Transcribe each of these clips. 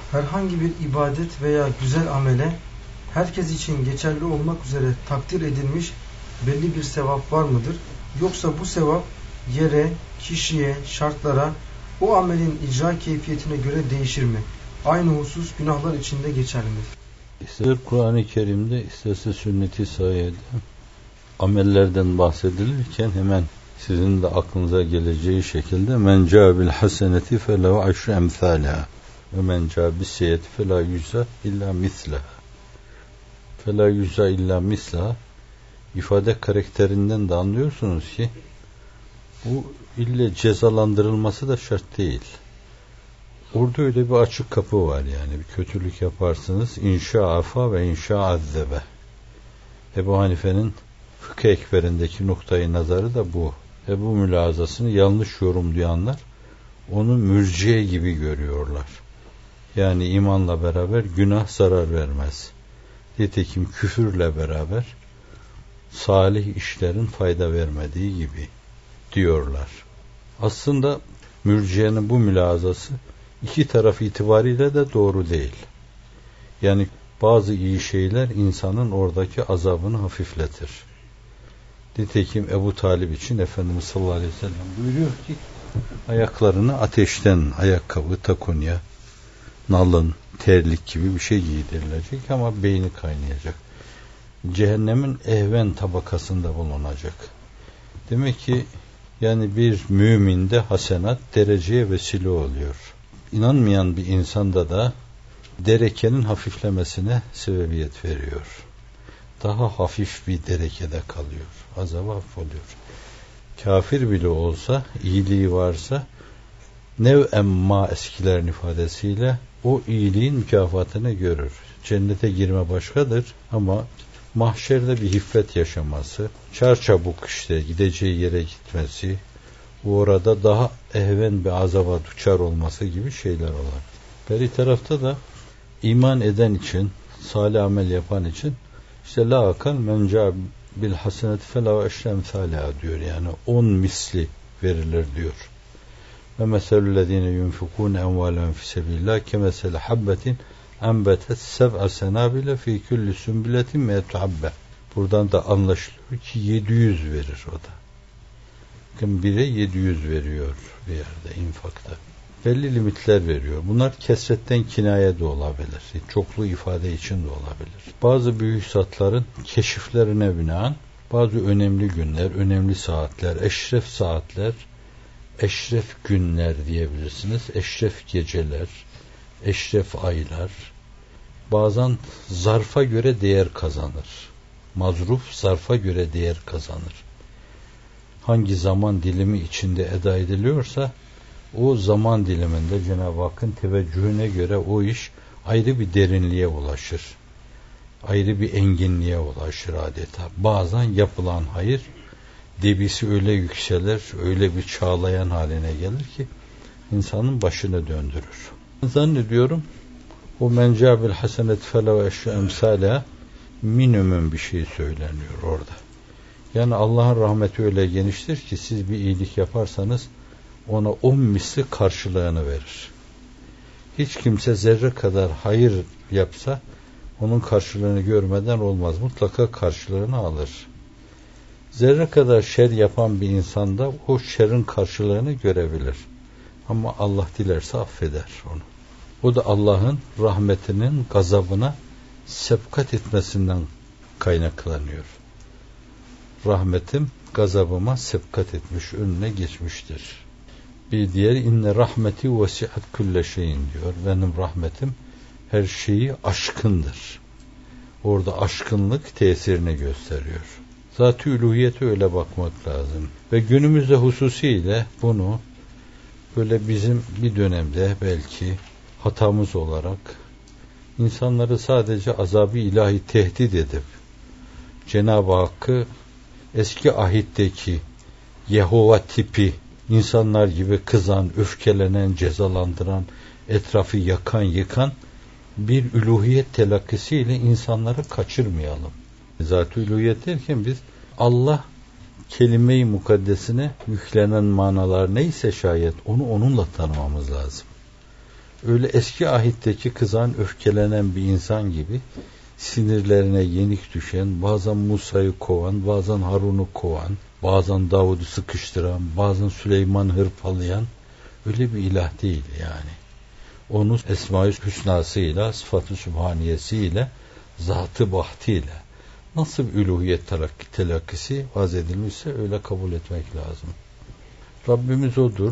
herhangi bir ibadet veya güzel amele herkes için geçerli olmak üzere takdir edilmiş belli bir sevap var mıdır? Yoksa bu sevap yere, kişiye, şartlara, o amelin icra keyfiyetine göre değişir mi? Aynı husus günahlar için de geçerlidir. İster Kur'an-ı Kerim'de isterse sünnet-i sahiye'de amellerden bahsedilirken hemen sizin de aklınıza geleceği şekilde men câ bil haseneti felehu aşru emthâlâ ve men câ bis seyyeti felâ yüzâ illâ mislâ felâ yüzâ illâ mislâ ifade karakterinden de anlıyorsunuz ki bu ille cezalandırılması da şart değil. Orada öyle bir açık kapı var yani. Bir kötülük yaparsınız inşa afa ve inşa azzebe. Ebu Hanife'nin Fıkıh Ekber'indeki noktayı nazarı da bu. Bu mülazasını yanlış yorumlayanlar onu mürciye gibi görüyorlar. Yani imanla beraber günah zarar vermez. Nitekim küfürle beraber salih işlerin fayda vermediği gibi diyorlar. Aslında mürciyenin bu mülazası iki taraf itibariyle de doğru değil. Yani bazı iyi şeyler insanın oradaki azabını hafifletir. Nitekim Ebu Talib için Efendimiz sallallahu aleyhi ve sellem buyuruyor ki ayaklarını ateşten ayakkabı, takunya, nalın, terlik gibi bir şey giydirilecek ama beyni kaynayacak. Cehennemin ehven tabakasında bulunacak. Demek ki yani bir müminde hasenat dereceye vesile oluyor. İnanmayan bir insanda da derekenin hafiflemesine sebebiyet veriyor. Daha hafif bir derekede kalıyor. Azabı hafif oluyor. Kafir bile olsa, iyiliği varsa nev'en ma eskilerin ifadesiyle o iyiliğin mükafatını görür. Cennete girme başkadır ama mahşerde bir hiffet yaşaması, çarçabuk işte gideceği yere gitmesi, orada daha ehven bir azaba duçar olması gibi şeyler olur. Beri tarafta da iman eden için, salih amel yapan için işte la akal men ca bil haseneti fela eşrem salih diyor. Yani 10 misli verilir diyor. Ve meselüllezine yunfikun envalen fi sebillah kemesel habbetin enbetet seb'a senabile fi kulli sümbületin mi'etu habbe. Buradan da anlaşılıyor ki 700 verir o da. Bakın bire 700 veriyor bir yerde infakta. Belli limitler veriyor. Bunlar kesretten kinaye de olabilir. Çoklu ifade için de olabilir. Bazı büyük zatların keşiflerine binaen bazı önemli günler, önemli saatler, eşref saatler, eşref günler diyebilirsiniz. Eşref geceler, eşref aylar. Bazen zarfa göre değer kazanır. Mazruf zarfa göre değer kazanır. Hangi zaman dilimi içinde eda ediliyorsa o zaman diliminde Cenab-ı Hakk'ın teveccühüne göre o iş ayrı bir derinliğe ulaşır. Ayrı bir enginliğe ulaşır adeta. Bazen yapılan hayır debisi öyle yükselir, öyle bir çağlayan haline gelir ki insanın başını döndürür. Zannediyorum o mencabil hasenet fela ve eşya emsala minimum bir şey söyleniyor orada. Yani Allah'ın rahmeti öyle geniştir ki siz bir iyilik yaparsanız ona 10 misli karşılığını verir. Hiç kimse zerre kadar hayır yapsa onun karşılığını görmeden olmaz. Mutlaka karşılığını alır. Zerre kadar şer yapan bir insan da o şerrin karşılığını görebilir. Ama Allah dilerse affeder onu. O da Allah'ın rahmetinin gazabına sebkat etmesinden kaynaklanıyor. Rahmetim gazabıma sebkat etmiş, önüne geçmiştir. Bir diğer inne rahmeti vesiat külle şeyin diyor. Benim rahmetim her şeyi aşkındır. Orada aşkınlık tesirini gösteriyor. Zat-ı üluhiyete öyle bakmak lazım. Ve günümüzde hususiyle bunu böyle bizim bir dönemde belki hatamız olarak insanları sadece azab-ı ilahi tehdit edip Cenab-ı Hakk'ı eski ahitteki Yehova tipi insanlar gibi kızan, öfkelenen, cezalandıran, etrafı yakan, yıkan bir üluhiyet telakkisiyle insanları kaçırmayalım. Zat-ı üluhiyet derken biz Allah kelime-i mukaddesine yüklenen manalar neyse şayet onu onunla tanımamız lazım. Öyle eski ahitteki kızan, öfkelenen bir insan gibi sinirlerine yenik düşen, bazen Musa'yı kovan, bazen Harun'u kovan, bazen Davud'u sıkıştıran, bazen Süleyman'ı hırpalayan öyle bir ilah değil yani. Onun Esma-i Hüsnasıyla, Sıfat-ı Sübhaniyesiyle, Zat-ı Bahtıyla nasıl bir üluhiyet telakkisi vaz edilmişse öyle kabul etmek lazım. Rabbimiz odur.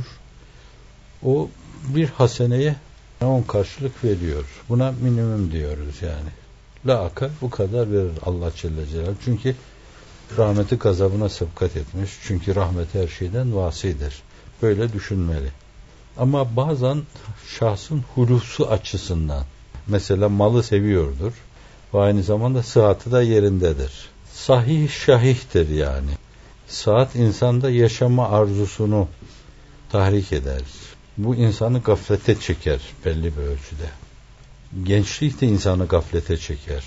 O bir haseneye 10 karşılık veriyor. Buna minimum diyoruz yani. La akal bu kadar verir Allah Celle Celaluhu. Çünkü rahmeti gazabına sebkat etmiş. Çünkü rahmet her şeyden vasidir. Böyle düşünmeli. Ama bazen şahsın hulusu açısından, mesela malı seviyordur ve aynı zamanda sıhhatı da yerindedir. Sahih şahihtir yani. Sıhhat insanda yaşama arzusunu tahrik eder. Bu insanı gaflete çeker belli bir ölçüde. Gençlik de insanı gaflete çeker.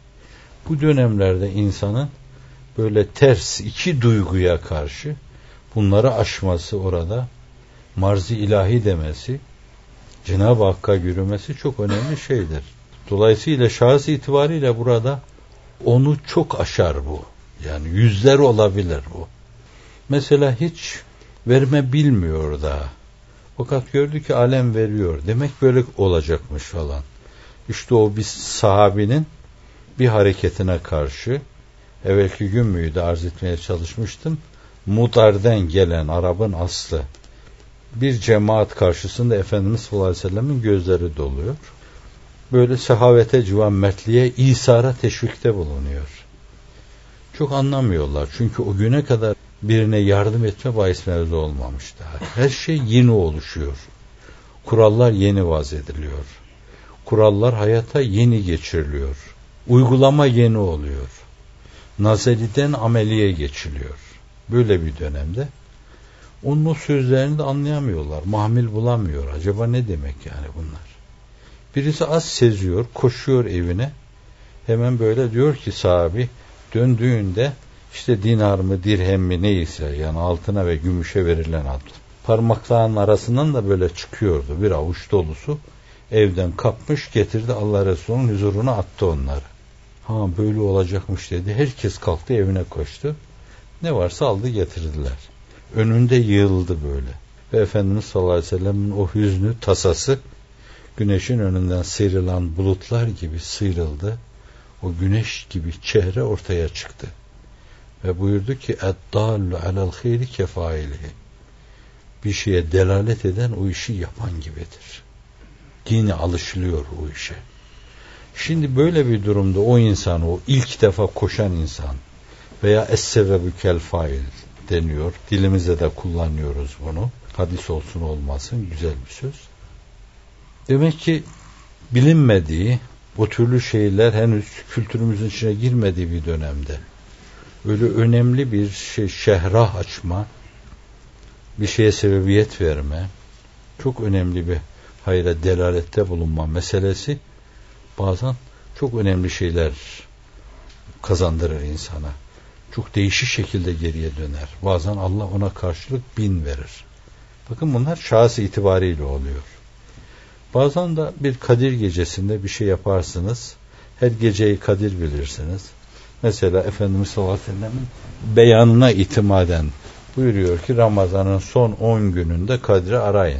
Bu dönemlerde insanın böyle ters iki duyguya karşı bunları aşması, orada marz-ı ilahi demesi, Cenab-ı Hakk'a yürümesi çok önemli şeydir. Dolayısıyla şahıs itibariyle burada onu çok aşar bu. Yani yüzler olabilir bu. Mesela hiç verme bilmiyor daha. Fakat gördü ki alem veriyor. Demek böyle olacakmış falan. İşte o bir sahabinin bir hareketine karşı, evvelki gün müydü arz etmeye çalışmıştım. Mudar'den gelen Arap'ın aslı bir cemaat karşısında Efendimiz sallallahu aleyhi ve sellem'in gözleri doluyor. Böyle sehavete, civan, mertliğe, İsa'ra teşvikte bulunuyor. Çok anlamıyorlar. Çünkü o güne kadar birine yardım etme bahis mevzu olmamış daha. Her şey yeni oluşuyor. Kurallar yeni vaz ediliyor. Kurallar hayata yeni geçiriliyor. Uygulama yeni oluyor. Nazariden ameliye geçiliyor. Böyle bir dönemde onun o sözlerini de anlayamıyorlar. Mahmil bulamıyor. Acaba ne demek yani bunlar? Birisi az seziyor, koşuyor evine. Hemen böyle diyor ki sahabi, döndüğünde işte dinar mı, dirhem mi neyse, yani altına ve gümüşe verilen ad. Parmaklarının arasından da böyle çıkıyordu bir avuç dolusu. Evden kapmış, getirdi, Allah Resulü'nün huzuruna attı onları. Ha böyle olacakmış dedi. Herkes kalktı, evine koştu. Ne varsa aldı, getirdiler. Önünde yığıldı böyle. Ve Efendimiz sallallahu aleyhi ve sellem'in o hüznü, tasası güneşin önünden sıyrılan bulutlar gibi sıyrıldı. O güneş gibi çehre ortaya çıktı. Ve buyurdu ki اَدَّالُ عَلَى الْخَيْرِ كَفَائِلِهِ. Bir şeye delalet eden o işi yapan gibidir. Dine alışılıyor o işe. Şimdi böyle bir durumda o insan, o ilk defa koşan insan veya es-sebebü fail deniyor. Dilimizde de kullanıyoruz bunu. Hadis olsun olmasın, güzel bir söz. Demek ki bilinmediği, o türlü şeyler henüz kültürümüzün içine girmediği bir dönemde öyle önemli bir şehrah açma, bir şeye sebebiyet verme, çok önemli bir hayra delalette bulunma meselesi bazen çok önemli şeyler kazandırır insana. Çok değişik şekilde geriye döner. Bazen Allah ona karşılık 1000 verir. Bakın bunlar şahıs itibariyle oluyor. Bazen de bir Kadir gecesinde bir şey yaparsınız. Her geceyi Kadir bilirsiniz. Mesela Efendimiz sallallahu aleyhi ve sellem'in beyanına itimaden buyuruyor ki Ramazan'ın son 10 gününde Kadir'i arayın.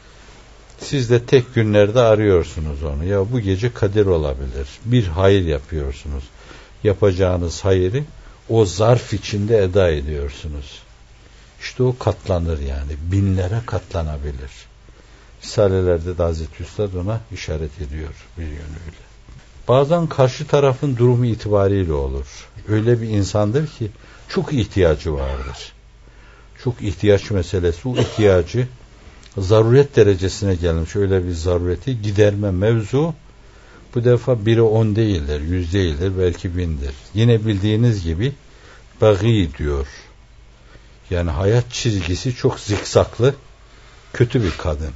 Siz de tek günlerde arıyorsunuz onu. Ya bu gece Kadir olabilir. Bir hayır yapıyorsunuz. Yapacağınız hayrı o zarf içinde eda ediyorsunuz. İşte o katlanır yani. 1000'lere katlanabilir. Risalelerde de Hazreti Üstad ona işaret ediyor bir yönüyle. Bazen karşı tarafın durumu itibariyle olur. Öyle bir insandır ki çok ihtiyacı vardır. Çok ihtiyaç meselesi. O ihtiyacı zaruret derecesine gelmiş. Öyle bir zarureti giderme mevzu bu defa 1'e 10 değildir, 100 değildir, belki 1000'dir. Yine bildiğiniz gibi bagi diyor. Yani hayat çizgisi çok zikzaklı, kötü bir kadın.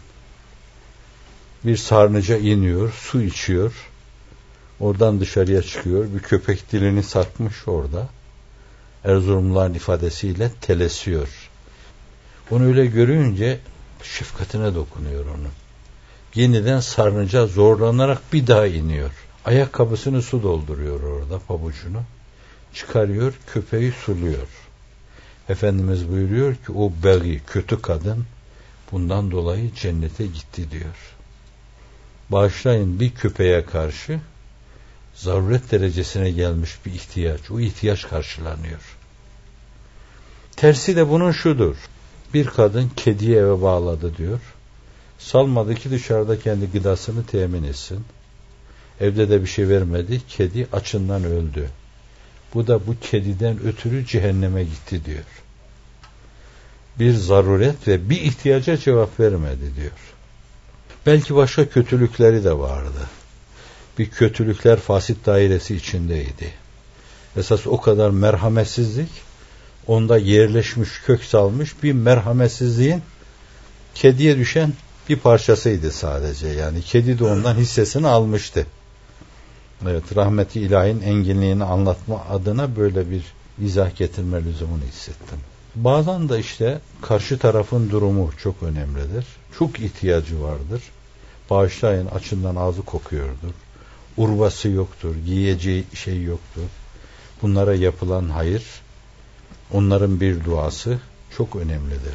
Bir sarnıca iniyor, su içiyor. Oradan dışarıya çıkıyor. Bir köpek dilini sarkmış orada. Erzurumluların ifadesiyle telesiyor. Onu öyle görünce şefkatine dokunuyor onun. Yeniden sarnıca zorlanarak bir daha iniyor. Ayakkabısını su dolduruyor orada, pabucunu. Çıkarıyor, köpeği suluyor. Efendimiz buyuruyor ki o begi, kötü kadın bundan dolayı cennete gitti diyor. Bağışlayın, bir köpeğe karşı zaruret derecesine gelmiş bir ihtiyaç. O ihtiyaç karşılanıyor. Tersi de bunun şudur. Bir kadın kediyi eve bağladı diyor. Salmadı ki dışarıda kendi gıdasını temin etsin. Evde de bir şey vermedi. Kedi açından öldü. Bu da bu kediden ötürü cehenneme gitti diyor. Bir zaruret ve bir ihtiyaca cevap vermedi diyor. Belki başka kötülükleri de vardı. Bir kötülükler fasit dairesi içindeydi. Esas o kadar merhametsizlik onda yerleşmiş, kök salmış bir merhametsizliğin kediye düşen bir parçasıydı sadece. Yani kedi de ondan hissesini almıştı. Evet, rahmeti ilahinin enginliğini anlatma adına böyle bir izah getirme lüzumunu hissettim. Bazen de işte karşı tarafın durumu çok önemlidir. Çok ihtiyacı vardır. Bağışlayın, açından ağzı kokuyordur. Urbası yoktur, giyeceği şey yoktur. Bunlara yapılan hayır, onların bir duası çok önemlidir.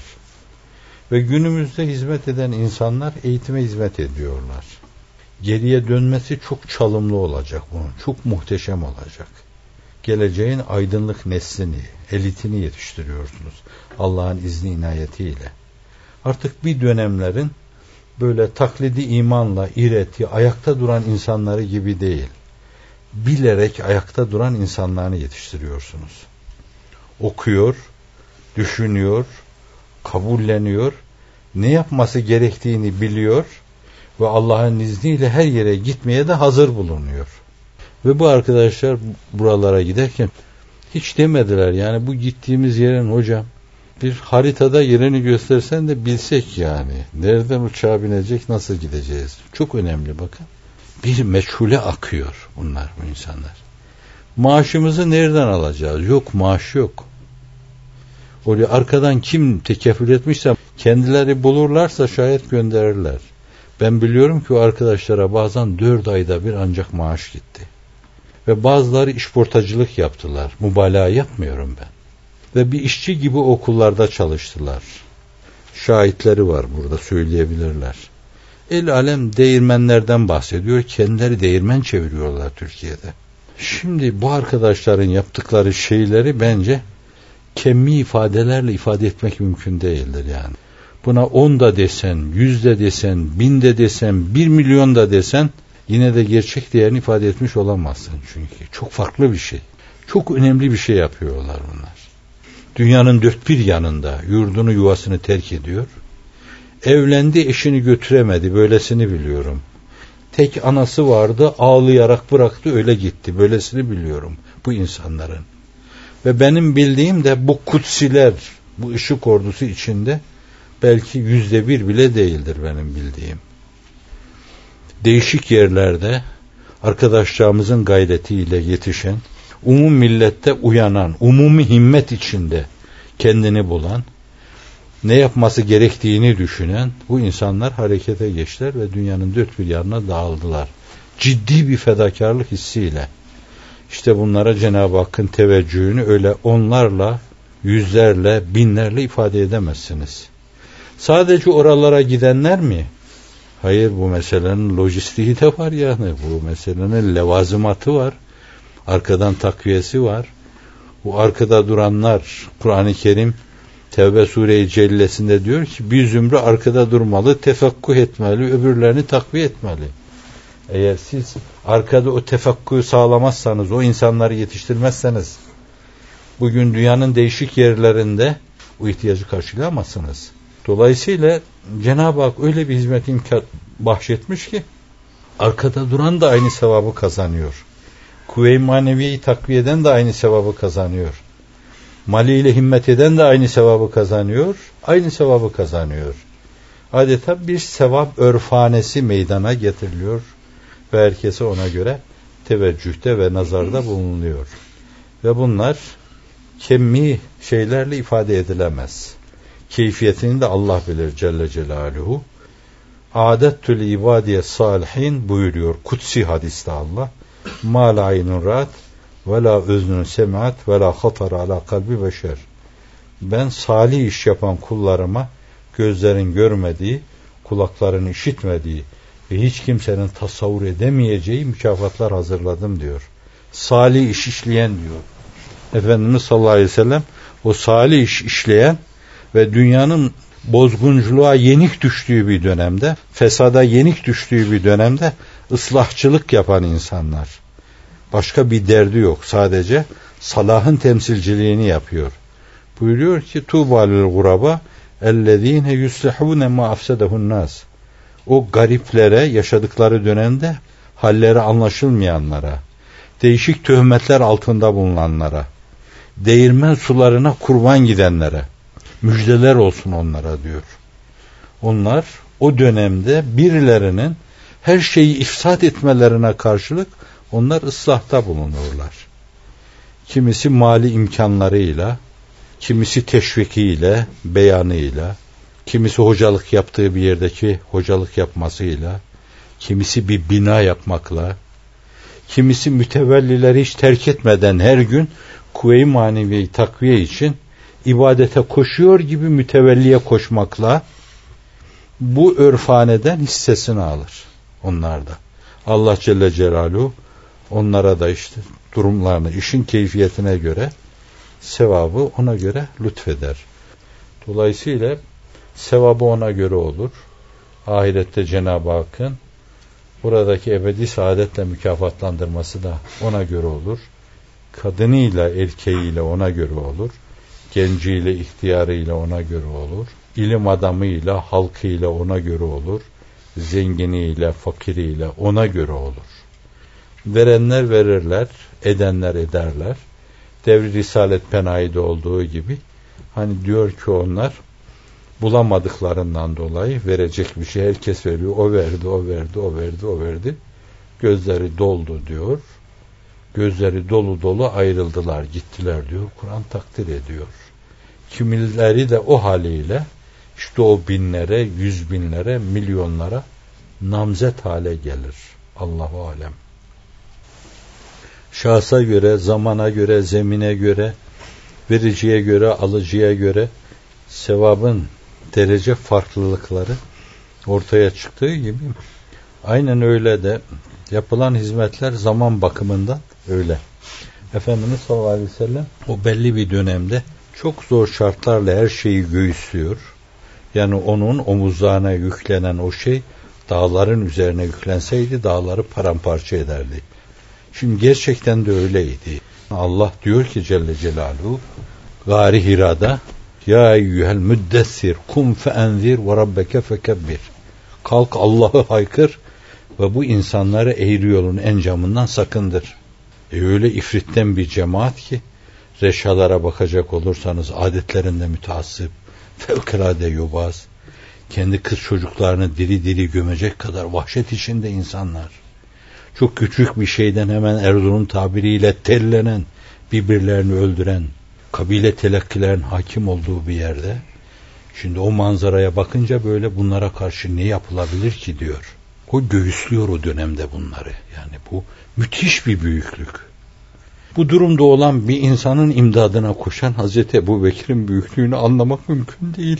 Ve günümüzde hizmet eden insanlar eğitime hizmet ediyorlar. Geriye dönmesi çok çalımlı olacak bunun, çok muhteşem olacak. Geleceğin aydınlık neslini, elitini yetiştiriyorsunuz Allah'ın izni inayetiyle. Artık bir dönemlerin böyle taklidi imanla, ireti, ayakta duran insanları gibi değil, bilerek ayakta duran insanlarını yetiştiriyorsunuz. Okuyor, düşünüyor, kabulleniyor, ne yapması gerektiğini biliyor ve Allah'ın izniyle her yere gitmeye de hazır bulunuyor. Ve bu arkadaşlar buralara giderken hiç demediler, yani bu gittiğimiz yerin hocam bir haritada yerini göstersen de bilsek yani. Nereden uçağa binecek, nasıl gideceğiz? Çok önemli bakın. Bir meçhule akıyor bunlar, bu insanlar. Maaşımızı nereden alacağız? Yok, maaş yok. Oraya arkadan kim tekeffül etmişse kendileri bulurlarsa şayet gönderirler. Ben biliyorum ki o arkadaşlara bazen 4 ayda bir ancak maaş gitti. Ve bazıları işportacılık yaptılar. Mübalağa yapmıyorum ben. Ve bir işçi gibi okullarda çalıştılar. Şahitleri var burada, söyleyebilirler. El alem değirmenlerden bahsediyor. Kendileri değirmen çeviriyorlar Türkiye'de. Şimdi bu arkadaşların yaptıkları şeyleri bence kemmi ifadelerle ifade etmek mümkün değildir yani. Buna 10 da desen, 100 de desen, 1000 de desen, 1 milyon da desen yine de gerçek değerini ifade etmiş olamazsın çünkü. Çok farklı bir şey. Çok önemli bir şey yapıyorlar bunlar. Dünyanın dört bir yanında yurdunu yuvasını terk ediyor. Evlendi, eşini götüremedi, böylesini biliyorum. Tek anası vardı, ağlayarak bıraktı, öyle gitti, böylesini biliyorum bu insanların. Ve benim bildiğim de bu kutsiler, bu ışık ordusu içinde belki 1% bile değildir benim bildiğim. Değişik yerlerde arkadaşlarımızın gayretiyle yetişen, umum millette uyanan, umumi himmet içinde kendini bulan, ne yapması gerektiğini düşünen bu insanlar harekete geçtiler ve dünyanın dört bir yanına dağıldılar. Ciddi bir fedakarlık hissiyle. İşte bunlara Cenab-ı Hakk'ın teveccühünü öyle onlarla, yüzlerle, binlerle ifade edemezsiniz. Sadece oralara gidenler mi? Hayır, bu meselenin lojistiği de var yani. Bu meselenin levazımatı var. Arkadan takviyesi var. Bu arkada duranlar, Kur'an-ı Kerim Tevbe Sure-i Cellesi'nde diyor ki bir zümre arkada durmalı, tefekkuh etmeli, öbürlerini takviye etmeli. Eğer siz arkada o tefekkuhu sağlamazsanız, o insanları yetiştirmezseniz bugün dünyanın değişik yerlerinde o ihtiyacı karşılayamazsınız. Dolayısıyla Cenab-ı Hak öyle bir hizmet imkan bahşetmiş ki arkada duran da aynı sevabı kazanıyor. Kuvve-i maneviyeyi takviye eden de aynı sevabı kazanıyor. Maliyle himmet eden de aynı sevabı kazanıyor. Aynı sevabı kazanıyor. Adeta bir sevap örfanesi meydana getiriliyor ve herkese ona göre teveccühte ve nazarda bulunuyor. Ve bunlar kemmi şeylerle ifade edilemez. Keyfiyetini de Allah bilir Celle Celaluhu. Adettül ibadiye salihin buyuruyor. Kutsi hadiste Allah. Ma la aynun ra'at ve la öznün semi'at ve la hatar ala kalbi beşer. Ben salih iş yapan kullarıma gözlerin görmediği, kulakların işitmediği ve hiç kimsenin tasavvur edemeyeceği mükafatlar hazırladım diyor. Salih iş işleyen diyor. Efendimiz sallallahu aleyhi ve sellem o salih iş işleyen ve dünyanın bozgunculuğa yenik düştüğü bir dönemde, fesada yenik düştüğü bir dönemde ıslahçılık yapan insanlar. Başka bir derdi yok. Sadece salahın temsilciliğini yapıyor. Buyuruyor ki Tuğbalil guraba ellezine yuslihune ma afsedehun nas. O gariplere yaşadıkları dönemde halleri anlaşılmayanlara, değişik töhmetler altında bulunanlara, değirmen sularına kurban gidenlere müjdeler olsun onlara diyor. Onlar o dönemde birilerinin her şeyi ifsad etmelerine karşılık onlar ıslahta bulunurlar. Kimisi mali imkanlarıyla, kimisi teşvikiyle, beyanıyla, kimisi hocalık yaptığı bir yerdeki hocalık yapmasıyla, kimisi bir bina yapmakla, kimisi mütevellileri hiç terk etmeden her gün kuvve-i maneviyeyi takviye için ibadete koşuyor gibi mütevelliye koşmakla bu örfaneden hissesini alır onlarda. Allah Celle Celaluhu onlara da işte durumlarını, işin keyfiyetine göre sevabı ona göre lütfeder. Dolayısıyla sevabı ona göre olur. Ahirette Cenab-ı Hakk'ın buradaki ebedi saadetle mükafatlandırması da ona göre olur. Kadınıyla, erkeğiyle ona göre olur. Genciyle, ihtiyarıyla ona göre olur. İlim adamıyla, halkıyla ona göre olur. Zenginiyle, fakiriyle ona göre olur. Verenler verirler, edenler ederler. Devri Risalet Penayi'de olduğu gibi hani diyor ki onlar bulamadıklarından dolayı verecek bir şey herkes veriyor. O verdi, o verdi, o verdi, o verdi. Gözleri doldu diyor. Gözleri dolu dolu ayrıldılar, gittiler diyor. Kur'an takdir ediyor. Kimileri de o haliyle işte o binlere, 100 binlere, milyonlara namzet hale gelir. Allahu alem. Şahsa göre, zamana göre, zemine göre, vericiye göre, alıcıya göre sevabın derece farklılıkları ortaya çıktığı gibi aynen öyle de yapılan hizmetler zaman bakımından öyle. Efendimiz sallallahu aleyhi ve sellem o belli bir dönemde çok zor şartlarla her şeyi göğüslüyor. Yani onun omuzlarına yüklenen o şey dağların üzerine yüklenseydi dağları paramparça ederdi. Şimdi gerçekten de öyleydi. Allah diyor ki Celle Celaluhu Gâri Hira'da Ya eyyühel müddessir kum feenzir ve rabbeke fekebbir. Kalk Allah'ı haykır ve bu insanları eğri yolun encamından sakındır. Öyle ifritten bir cemaat ki reşalara bakacak olursanız adetlerinde müteassıp, fevkalade yobaz, kendi kız çocuklarını diri diri gömecek kadar vahşet içinde insanlar. Çok küçük bir şeyden hemen Erzurum tabiriyle tellenen, birbirlerini öldüren, kabile telakkilerin hakim olduğu bir yerde, şimdi o manzaraya bakınca böyle bunlara karşı ne yapılabilir ki diyor. O göğüslüyor o dönemde bunları. Yani bu müthiş bir büyüklük. Bu durumda olan bir insanın imdadına koşan Hazreti Ebubekir'in büyüklüğünü anlamak mümkün değil.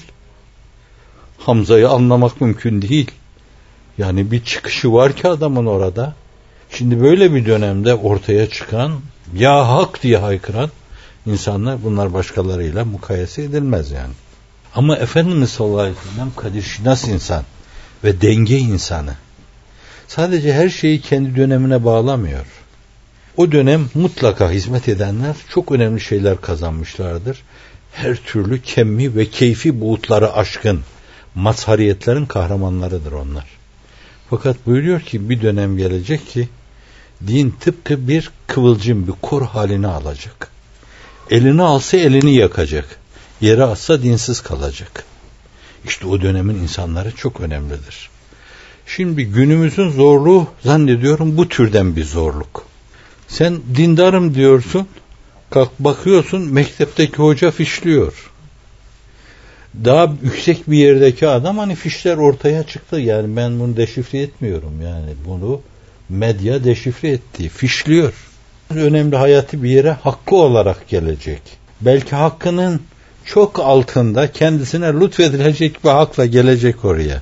Hamza'yı anlamak mümkün değil. Yani bir çıkışı var ki adamın orada. Şimdi böyle bir dönemde ortaya çıkan, ya hak diye haykıran insanlar, bunlar başkalarıyla mukayese edilmez yani. Ama Efendimiz sallallahu aleyhi ve sellem kadirşinas insan ve denge insanı. Sadece her şeyi kendi dönemine bağlamıyor. O dönem mutlaka hizmet edenler çok önemli şeyler kazanmışlardır. Her türlü kemmi ve keyfi buğutları aşkın mazhariyetlerin kahramanlarıdır onlar. Fakat buyuruyor ki bir dönem gelecek ki din tıpkı bir kıvılcım, bir kor halini alacak. Elini alsa elini yakacak. Yere atsa dinsiz kalacak. İşte o dönemin insanları çok önemlidir. Şimdi günümüzün zorluğu zannediyorum bu türden bir zorluk. Sen dindarım diyorsun, kalk bakıyorsun mektepteki hoca fişliyor. daha yüksek bir yerdeki adam hani fişler ortaya çıktı. Yani ben bunu deşifre etmiyorum. Yani bunu medya deşifre etti. Fişliyor. Önemli hayati bir yere hakkı olarak gelecek. Belki hakkının çok altında kendisine lütfedilecek bir hakla gelecek oraya.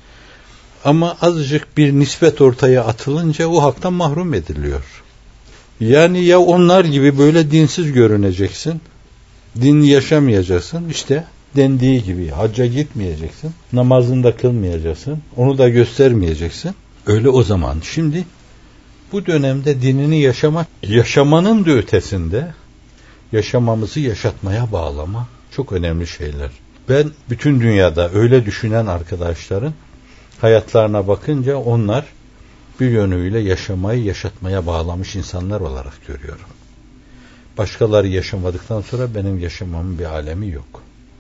Ama azıcık bir nispet ortaya atılınca o haktan mahrum ediliyor. Yani ya onlar gibi böyle dinsiz görüneceksin, din yaşamayacaksın, işte dendiği gibi hacca gitmeyeceksin, namazını da kılmayacaksın, onu da göstermeyeceksin. Öyle o zaman. Şimdi bu dönemde dinini yaşamanın da ötesinde yaşamamızı yaşatmaya bağlama çok önemli şeyler. Ben bütün dünyada öyle düşünen arkadaşların hayatlarına bakınca onlar bir yönüyle yaşamayı yaşatmaya bağlamış insanlar olarak görüyorum. Başkaları yaşamadıktan sonra benim yaşamamın bir alemi yok.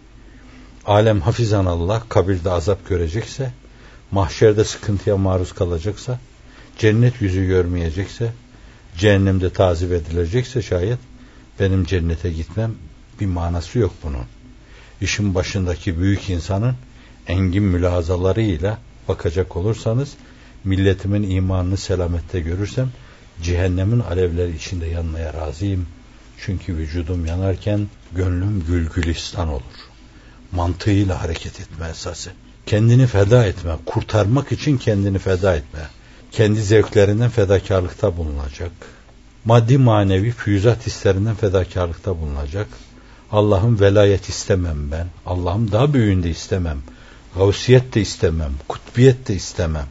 Alem hafizanallah kabirde azap görecekse, mahşerde sıkıntıya maruz kalacaksa, cennet yüzü görmeyecekse, cehennemde tazip edilecekse şayet benim cennete gitmem bir manası yok bunun. İşin başındaki büyük insanın engin mülahazalarıyla bakacak olursanız, milletimin imanını selamette görürsem, cehennemin alevleri içinde yanmaya razıyım. Çünkü vücudum yanarken gönlüm gülgülistan olur. Mantığıyla hareket etme esası. Kendini feda etme, kurtarmak için kendini feda etme. Kendi zevklerinden fedakarlıkta bulunacak. Maddi manevi füyüzat hislerinden fedakarlıkta bulunacak. Allah'ın velayet istemem ben. Allah'ım daha büyüğünde istemem. Gavsiyet de istemem. Kutbiyet de istemem.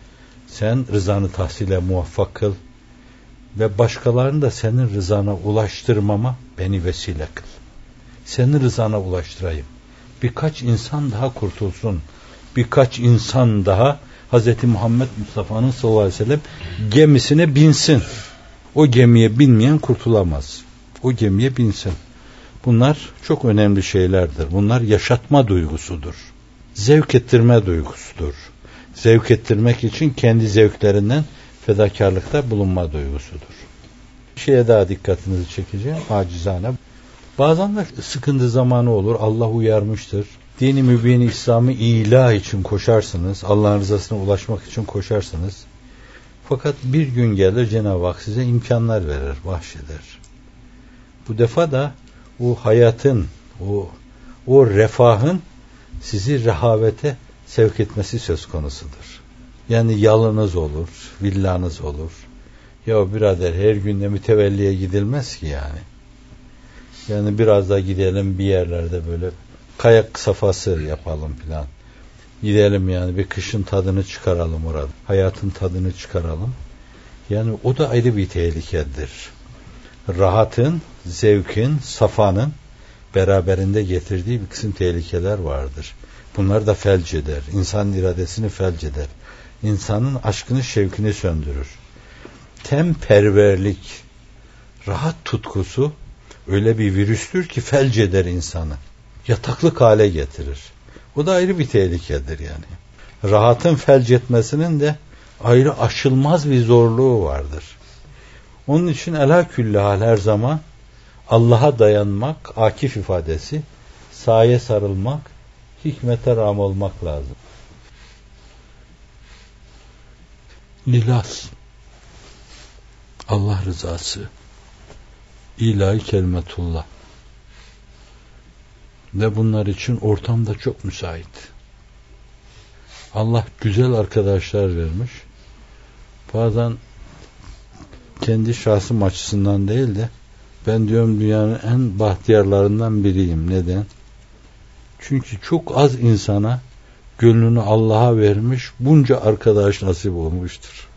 Sen rızanı tahsile muvaffak kıl ve başkalarını da senin rızana ulaştırmama beni vesile kıl. Senin rızana ulaştırayım. Birkaç insan daha kurtulsun. Birkaç insan daha Hz. Muhammed Mustafa'nın sallallahu aleyhi ve sellem gemisine binsin. O gemiye binmeyen kurtulamaz. O gemiye binsin. Bunlar çok önemli şeylerdir. Bunlar yaşatma duygusudur. Zevk ettirme duygusudur. Zevk ettirmek için kendi zevklerinden fedakarlıkta bulunma duygusudur. Bir şeye daha dikkatinizi çekeceğim acizane. Bazen de sıkıntı zamanı olur. Allah uyarmıştır. Dini mübin İslam'ı ilah için koşarsınız. Allah'ın rızasına ulaşmak için koşarsınız. Fakat bir gün gelir Cenab-ı Hak size imkanlar verir, bahşeder. Bu defa da o hayatın, o refahın sizi rehavete sevk etmesi söz konusudur. Yani yalınız olur, villanız olur. Ya birader her günde mütevelliye gidilmez ki yani. Yani biraz da gidelim bir yerlerde böyle kayak safhası yapalım filan. Gidelim yani bir kışın tadını çıkaralım orada. Hayatın tadını çıkaralım. Yani o da ayrı bir tehlikedir. Rahatın, zevkin, safanın beraberinde getirdiği bir kısım tehlikeler vardır. Bunlar da felç eder. İnsanın iradesini felç eder. İnsanın aşkını, şevkini söndürür. Temperverlik, rahat tutkusu öyle bir virüstür ki felç eder insanı. Yataklık hale getirir. O da ayrı bir tehlikedir yani. Rahatın felç etmesinin de ayrı aşılmaz bir zorluğu vardır. Onun için elâküllâhal her zaman Allah'a dayanmak, akif ifadesi, saye sarılmak, hikmete rağm olmak lazım. Lilas, Allah rızası, ilahi kelimetullah ve bunlar için ortam da çok müsait. Allah güzel arkadaşlar vermiş. Bazen kendi şahsım açısından değil de ben diyorum dünyanın en bahtiyarlarından biriyim. Neden? Çünkü çok az insana gönlünü Allah'a vermiş bunca arkadaş nasip olmuştur.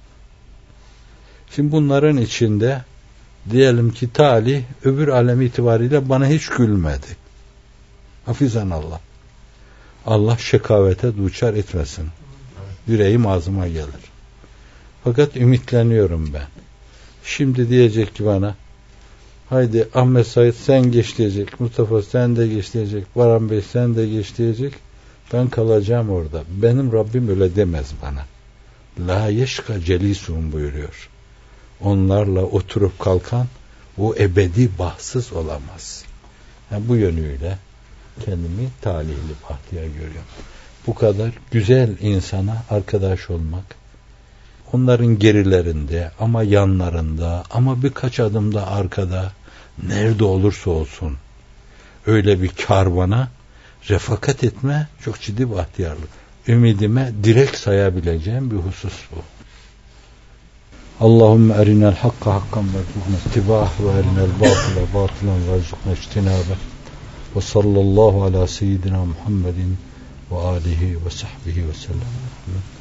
Şimdi bunların içinde diyelim ki talih öbür alem itibariyle bana hiç gülmedi. Hafizanallah. Allah şekavete duçar etmesin. Yüreğim ağzıma gelir. Fakat ümitleniyorum ben. Şimdi diyecek ki bana haydi Ahmet Said sen geç diyecek. Mustafa sen de geç diyecek. Baran Bey sen de geç diyecek. Ben kalacağım orada. Benim Rabbim öyle demez bana. La yeşka celisum buyuruyor. Onlarla oturup kalkan o ebedi bahtsız olamaz. Yani bu yönüyle kendimi talihli, bahtiyar görüyorum. Bu kadar güzel insana arkadaş olmak, onların gerilerinde ama yanlarında ama birkaç adım da arkada, nerede olursa olsun öyle bir karvana refakat etme çok ciddi bahtiyarlık. Ümidime direkt sayabileceğim bir husus bu. Allahümme erinel hakka hakkan verzuqna ittibah ve erinel batıla batılan verzuqna ijtinabe ve sallallahu ala seyyidina Muhammedin ve alihi ve sahbihi ve sellem.